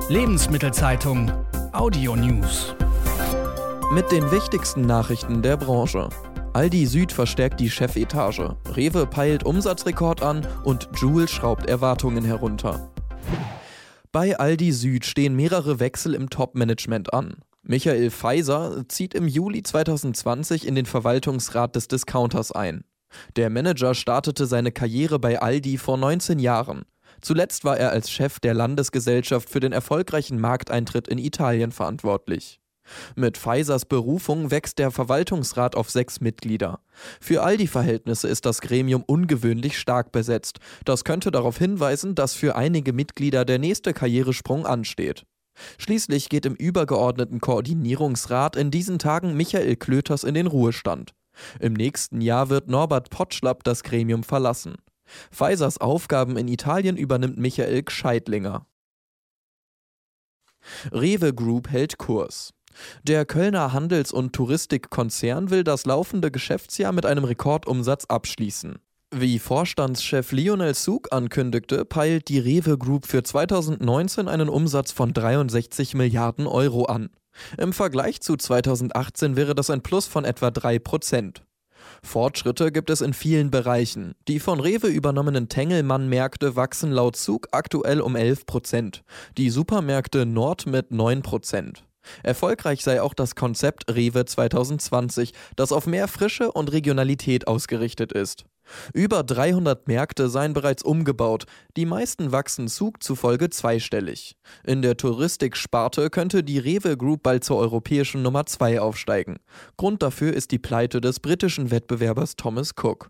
Lebensmittelzeitung Audio News. Mit den wichtigsten Nachrichten der Branche. Aldi Süd verstärkt die Chefetage, Rewe peilt Umsatzrekord an und Joule schraubt Erwartungen herunter. Bei Aldi Süd stehen mehrere Wechsel im Top-Management an. Michael Feiser zieht im Juli 2020 in den Verwaltungsrat des Discounters ein. Der Manager startete seine Karriere bei Aldi vor 19 Jahren. Zuletzt war er als Chef der Landesgesellschaft für den erfolgreichen Markteintritt in Italien verantwortlich. Mit Feisers Berufung wächst der Verwaltungsrat auf 6 Mitglieder. Für Aldi-Verhältnisse ist das Gremium ungewöhnlich stark besetzt. Das könnte darauf hinweisen, dass für einige Mitglieder der nächste Karrieresprung ansteht. Schließlich geht im übergeordneten Koordinierungsrat in diesen Tagen Michael Klöters in den Ruhestand. Im nächsten Jahr wird Norbert Potschlapp das Gremium verlassen. Feisers Aufgaben in Italien übernimmt Michael Gscheidlinger. Rewe Group hält Kurs. Der Kölner Handels- und Touristikkonzern will das laufende Geschäftsjahr mit einem Rekordumsatz abschließen. Wie Vorstandschef Lionel Suk ankündigte, peilt die Rewe Group für 2019 einen Umsatz von 63 Milliarden Euro an. Im Vergleich zu 2018 wäre das ein Plus von etwa 3%. Fortschritte gibt es in vielen Bereichen. Die von Rewe übernommenen Tengelmann-Märkte wachsen laut Suk aktuell um 11%, die Supermärkte Nord mit 9%. Erfolgreich sei auch das Konzept Rewe 2020, das auf mehr Frische und Regionalität ausgerichtet ist. Über 300 Märkte seien bereits umgebaut, die meisten wachsen Suk zufolge zweistellig. In der Touristiksparte könnte die Rewe Group bald zur europäischen Nummer 2 aufsteigen. Grund dafür ist die Pleite des britischen Wettbewerbers Thomas Cook.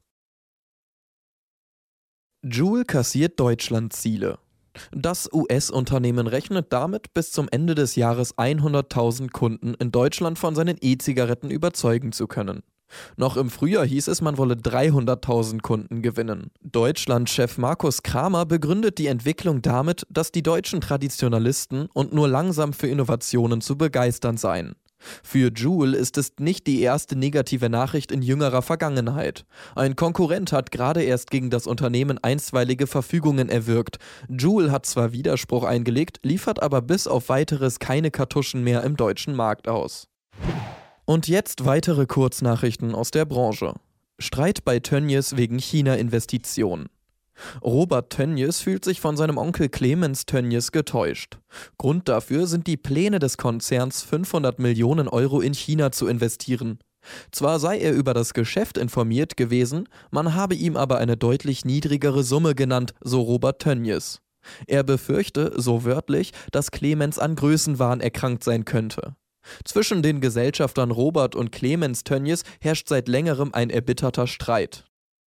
Joule kassiert Deutschland-Ziele. Das US-Unternehmen rechnet damit, bis zum Ende des Jahres 100.000 Kunden in Deutschland von seinen E-Zigaretten überzeugen zu können. Noch im Frühjahr hieß es, man wolle 300.000 Kunden gewinnen. Deutschland-Chef Markus Kramer begründet die Entwicklung damit, dass die deutschen Traditionalisten und nur langsam für Innovationen zu begeistern seien. Für Joule ist es nicht die erste negative Nachricht in jüngerer Vergangenheit. Ein Konkurrent hat gerade erst gegen das Unternehmen einstweilige Verfügungen erwirkt. Joule hat zwar Widerspruch eingelegt, liefert aber bis auf Weiteres keine Kartuschen mehr im deutschen Markt aus. Und jetzt weitere Kurznachrichten aus der Branche. Streit bei Tönnies wegen China-Investitionen. Robert Tönnies fühlt sich von seinem Onkel Clemens Tönnies getäuscht. Grund dafür sind die Pläne des Konzerns, 500 Millionen Euro in China zu investieren. Zwar sei er über das Geschäft informiert gewesen, man habe ihm aber eine deutlich niedrigere Summe genannt, so Robert Tönnies. Er befürchte, so wörtlich, dass Clemens an Größenwahn erkrankt sein könnte. Zwischen den Gesellschaftern Robert und Clemens Tönnies herrscht seit längerem ein erbitterter Streit.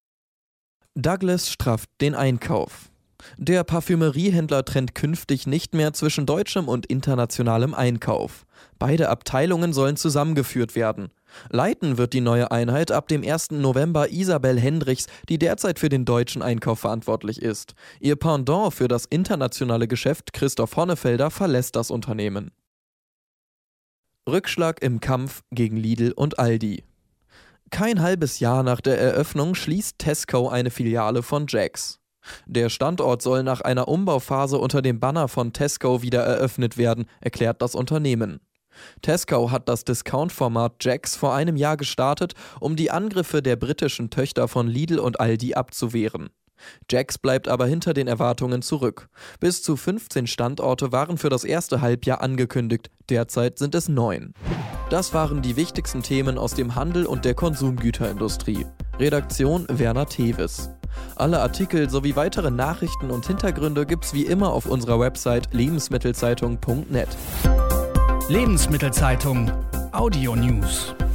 Douglas strafft den Einkauf. Der Parfümeriehändler trennt künftig nicht mehr zwischen deutschem und internationalem Einkauf. Beide Abteilungen sollen zusammengeführt werden. Leiten wird die neue Einheit ab dem 1. November Isabel Hendrichs, die derzeit für den deutschen Einkauf verantwortlich ist. Ihr Pendant für das internationale Geschäft, Christoph Honnefelder, verlässt das Unternehmen. Rückschlag im Kampf gegen Lidl und Aldi. Kein halbes Jahr nach der Eröffnung schließt Tesco eine Filiale von Jax. Der Standort soll nach einer Umbauphase unter dem Banner von Tesco wieder eröffnet werden, erklärt das Unternehmen. Tesco hat das Discount-Format Jax vor einem Jahr gestartet, um die Angriffe der britischen Töchter von Lidl und Aldi abzuwehren. Jax bleibt aber hinter den Erwartungen zurück. Bis zu 15 Standorte waren für das erste Halbjahr angekündigt, derzeit sind es 9. Das waren die wichtigsten Themen aus dem Handel und der Konsumgüterindustrie. Redaktion Werner Tevis. Alle Artikel sowie weitere Nachrichten und Hintergründe gibt's wie immer auf unserer Website lebensmittelzeitung.net. Lebensmittelzeitung Audio News.